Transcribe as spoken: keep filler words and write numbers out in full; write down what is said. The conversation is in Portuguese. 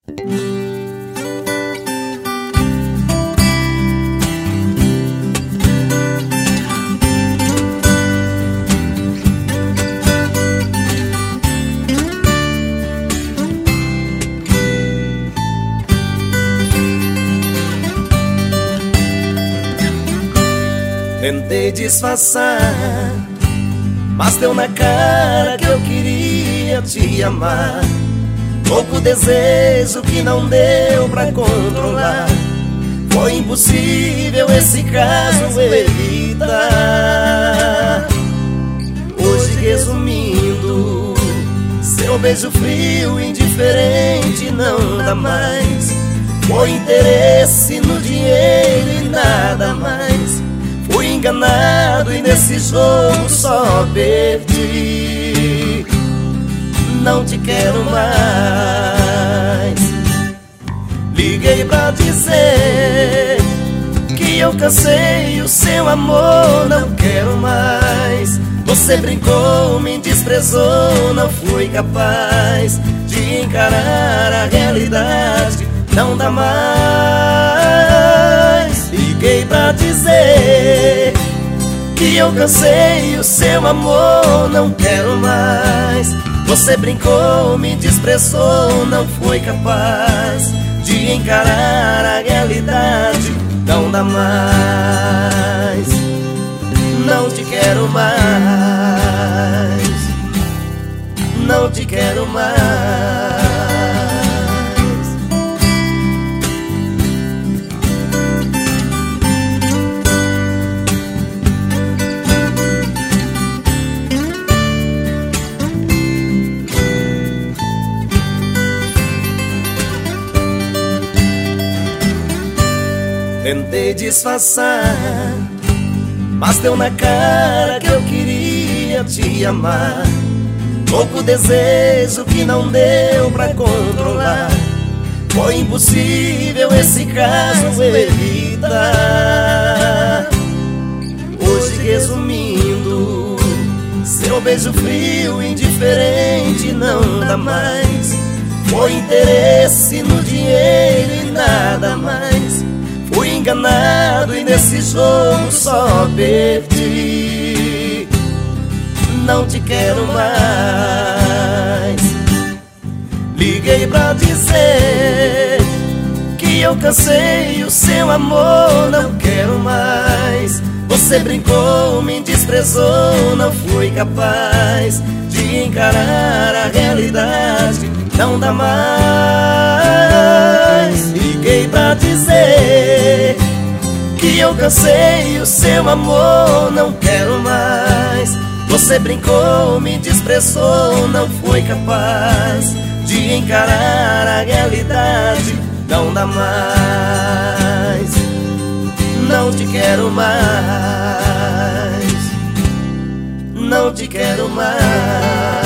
Tentei disfarçar, mas deu na cara que eu queria te amar. Pouco desejo que não deu pra controlar. Foi impossível esse caso evitar. Hoje resumindo, seu beijo frio, indiferente, não dá mais. Foi interesse no dinheiro e nada mais. Fui enganado e nesse jogo só perdi. Não te quero mais. Liguei pra dizer que eu cansei, o seu amor não quero mais. Você brincou, me desprezou, não fui capaz de encarar a realidade. Não dá mais. Liguei pra dizer que eu cansei, o seu amor não quero mais. Você brincou, me desprezou, não foi capaz de encarar a realidade. Não dá mais. Não te quero mais. Não te quero mais. Tentei disfarçar, mas deu na cara que eu queria te amar. Pouco desejo que não deu pra controlar. Foi impossível esse caso evitar. Hoje resumindo, seu beijo frio, indiferente, não dá mais. Foi interesse no dinheiro e nada mais. Fui enganado e nesse jogo só perdi. Não te quero mais. Liguei pra dizer que eu cansei, o seu amor não quero mais. Você brincou, me desprezou, não fui capaz de encarar a realidade. Não dá mais. Liguei pra dizer que eu cansei, o seu amor não quero mais. Você brincou, me desprezou, não foi capaz de encarar a realidade. Não dá mais. Não te quero mais. Não te quero mais.